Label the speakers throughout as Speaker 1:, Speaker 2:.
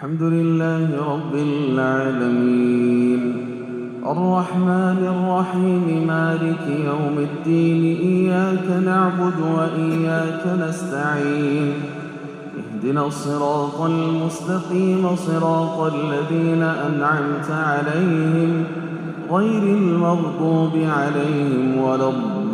Speaker 1: الحمد لله رب العالمين الرحمن الرحيم مالك يوم الدين إياك نعبد وإياك نستعين اهدنا الصراط المستقيم صراط الذين أنعمت عليهم غير المغضوب عليهم ولا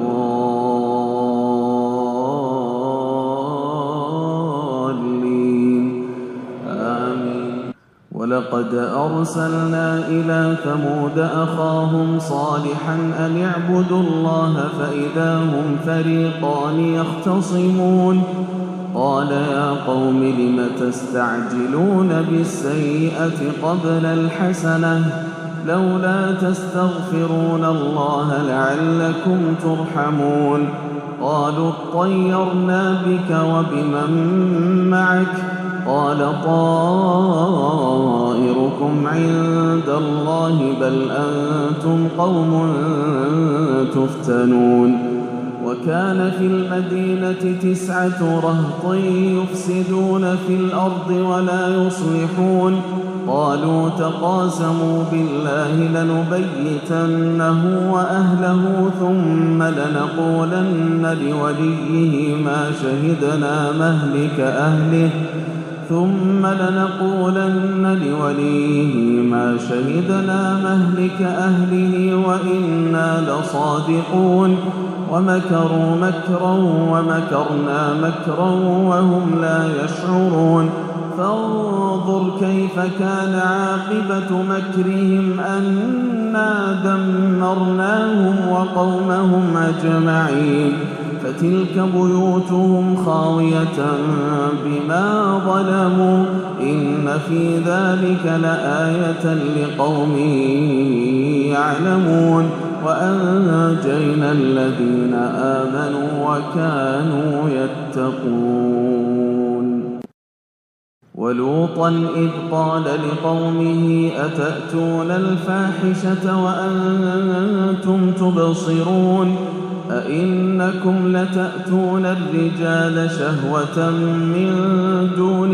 Speaker 1: الضالين آمين. ولقد أرسلنا إلى ثمود أخاهم صالحا أن اعبدوا الله فإذا هم فريقان يختصمون قال يا قوم لم تستعجلون بالسيئة قبل الحسنة لولا تستغفرون الله لعلكم ترحمون قالوا اطيرنا بك وبمن معك قال طائركم عند الله بل أنتم قوم تفتنون وكان في المدينة 9 رهط يفسدون في الأرض ولا يصلحون قالوا تقاسموا بالله لنبيتنه وأهله ثم لنقولن لوليه ما شهدنا مهلك أهله وإنا لصادقون ومكروا مكرا ومكرنا مكرا وهم لا يشعرون فانظر كيف كان عاقبة مكرهم أنا دمرناهم وقومهم أجمعين فتلك بيوتهم خاوية بما ظلموا إن في ذلك لآية لقوم يعلمون وأنجينا الذين آمنوا وكانوا يتقون ولوطا إذ قال لقومه أتأتون الفاحشة وأنتم تبصرون أئنكم لتأتون الرجال شهوة من دون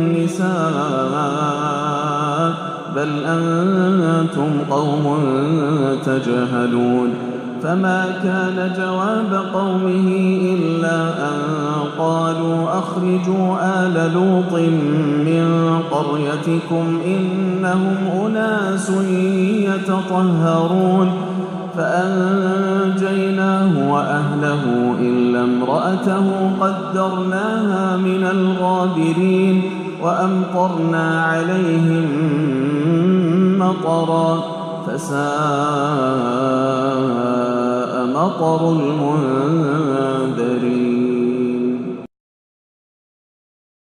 Speaker 1: النساء بل أنتم قوم تجهلون فما كان جواب قومه إلا أن قالوا أخرجوا آل لوط من قريتكم إنهم أناس يتطهرون فأنجيناه وأهله إلا امرأته قدرناها من الغابرين وأمطرنا عليهم مطرا فساء مطر المنذرين